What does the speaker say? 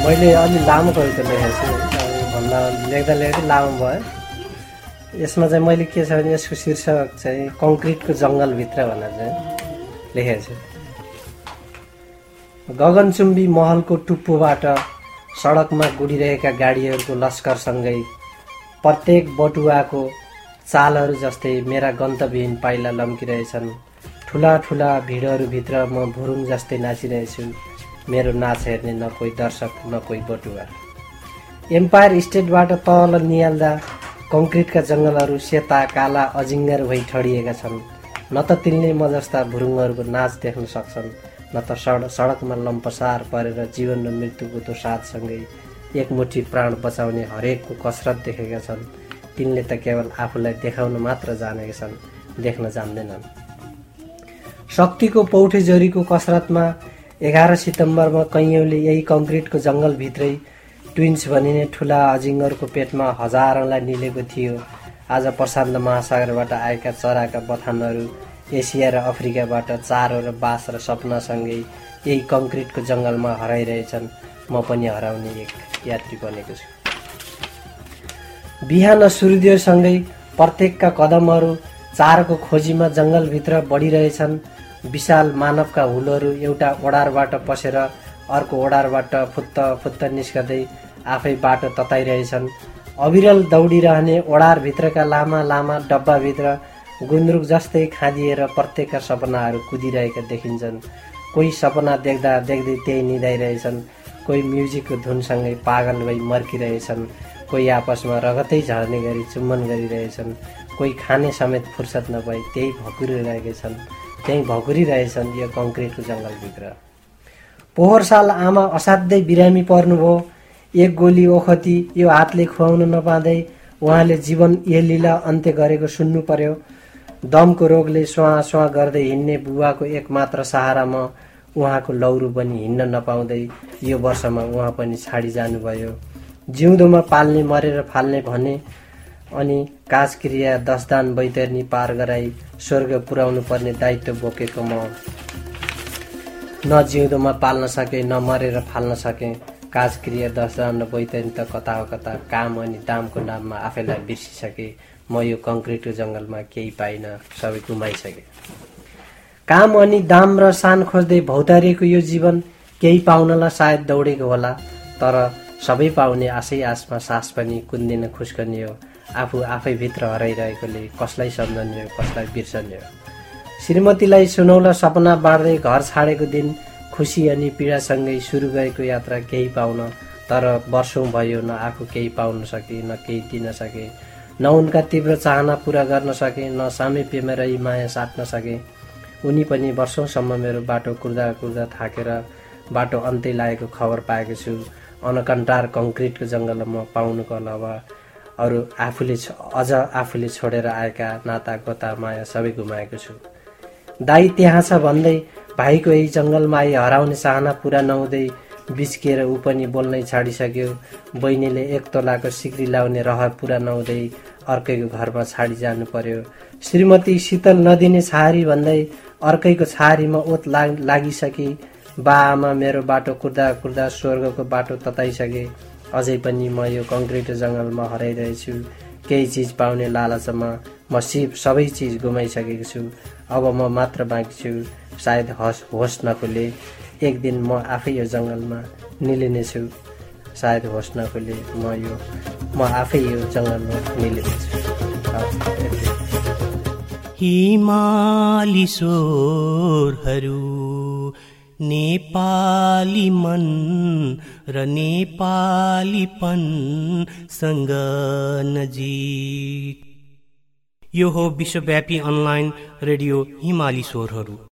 मैले अलि लामो कविता लेखेको छु, भन्दा लेख्दा लामो भयो। यसमा चाहिँ मैले के छ भने यसको शीर्षक चाहिँ कङ्क्रिटको जङ्गलभित्र भनेर चाहिँ लेखेको छु। गगनचुम्बी महलको टुप्पोबाट सडकमा गुडिरहेका गाडीहरूको लस्करसँगै प्रत्येक बटुवाको चालहरू जस्तै मेरा गन्तव्यहीन पाइला लम्किरहेछन्। ठुला ठुला भिडहरूभित्र म भुरुङ जस्तै नाचिरहेछु। मेरो नाच हेर्ने न कोही दर्शक न कोही बटुवा। एम्पायर स्टेटबाट तल निहाल्दा कङ्क्रिटका जङ्गलहरू सेता काला अजिङ्गर भई ठडिएका छन्। न त तिनले म जस्ता भुरुङहरूको नाच देख्न सक्छन्, न त सडकमा लम्पसार परेर जीवन र मृत्युको त्यो साथसँगै एकमुठी प्राण बचाउने हरेकको कसरत देखेका छन्। तिनले त केवल आफूलाई देखाउन मात्र जानेका छन्, देख्न जान्दैनन्। शक्तिको पौठे जरीको कसरतमा 11 सितम्बरमा कैयौँले यही कङ्क्रिटको जङ्गलभित्रै ट्विन्स भनिने ठुला अजिङ्गरको पेटमा हजारौँलाई निलेको थियो। आज प्रशान्त महासागरबाट आएका चराका बथानहरू एसिया र अफ्रिकाबाट चारो र बास र सपनासँगै यही कङ्क्रिटको जङ्गलमा हराइरहेछन्। म पनि हराउने एक यात्री बनेको छु। बिहान सूर्योदयसँगै प्रत्येकका कदमहरू चारोको खोजीमा जङ्गलभित्र बढिरहेछन्। विशाल मानवका हुलहरू एउटा ओडारबाट पसेर अर्को ओडारबाट फुत्त फुत्त निस्कँदै आफै बाटो तताइरहेछन्। अविरल दौडिरहने ओडारभित्रका लामा लामा डब्बाभित्र गुन्द्रुक जस्तै खादिएर प्रत्येकका सपनाहरू कुदिरहेका देखिन्छन्। कोही सपना देख्दा देख्दै त्यही निदाइरहेछन्, कोही म्युजिकको धुनसँगै पागल भई मर्किरहेछन्, कोही आपसमा रगतै झर्ने गरी चुम्बन गरिरहेछन्, कोही खाने समेत फुर्सद नपाई त्यही भकुरिरहेछन् यो कङ्क्रिटको जङ्गलभित्र। पोहोर साल आमा असाध्यै बिरामी पर्नुभयो। एक गोली ओखती यो हातले खुवाउन नपाँदै उहाँले जीवन यही लीला अन्त्य गरेको सुन्नु पर्यो। दमको रोगले स्वाँ स्वाँ गर्दै हिँड्ने बुबाको एकमात्र सहारामा उहाँको लौरो पनि हिँड्न नपाउँदै यो वर्षमा उहाँ पनि छाडी जानुभयो। जिउँदोमा पाल्ने मरेर फाल्ने भने अनि काजक्रिया 10 दान बैतरणी पार गराई स्वर्ग पुर्याउनु पर्ने दायित्व बोकेको म न जिउँदोमा पाल्न सके न मरेर फाल्न सके। काजक्रिया 10 दान र बैतरणी त कता हो कता काम अनि दामको नाममा आफैलाई बिर्सिसके। म यो कङ्क्रिटको जङ्गलमा केही पाइन, सबै गुमाइसके। काम अनि दाम र सान खोज्दै भौतारिएको यो जीवन केही पाउनलाई सायद दौडेको होला, तर सबै पाउने आशै आसमा सास पनि कुन्दिन खुस्कने हो। आफू आफैभित्र हराइरहेकोले कसलाई सम्झने हो, कसलाई बिर्सने हो। श्रीमतीलाई सुनौला सपना बाँड्दै घर छाडेको दिन खुसी अनि पीडासँगै सुरु गरेको यात्रा केही पाउन, तर वर्षौँ भयो न आफू केही पाउन सके, न केही दिन सके, न उनका तीव्र चाहना पूरा गर्न सके, न सामिप्यमा रही माया साट्न सके। उनी पनि वर्षौँसम्म मेरो बाटो कुर्दा कुर्दा थाकेर बाटो अन्त्य लागेको खबर पाएको छु। अनकन्टार कङ्क्रिटको जङ्गलमा पाउनुको अलावा अरू आफूले छोडेर आएका नाता गोता माया सबै गुमाएको छु। दाई त्यहाँ छ भन्दै भाइको यही जङ्गलमा आई हराउने चाहना पुरा नहुँदै बिच्किएर ऊ पनि बोल्नै छाडिसक्यो। बहिनीले 1 तोलाको सिक्री लाउने रहर पुरा नहुँदै अर्कैको घरमा छाडी जानु पर्यो। श्रीमती शीतल नदिने छहारी भन्दै अर्कैको छहारीमा ओत लागिसके। बा आमा मेरो बाटो कुर्दा कुर्दा स्वर्गको बाटो तताइसके। अझै पनि म यो कङ्क्रिटको जङ्गलमा हराइरहेछु। केही चिज पाउने लालचमा म सबै चिज गुमाइसकेको छु। अब म मात्र बाँकी छु, सायद होस नखुले। एक दिन म आफै यो जङ्गलमा निलिनेछु, सायद होस नखुले म आफै यो जङ्गलमा निलिनेछु। हिमाली स्वरहरू नेपाली मन र नेपालीपनसँग नजिक। यो हो विश्वव्यापी अनलाइन रेडियो हिमाली स्वरहरू।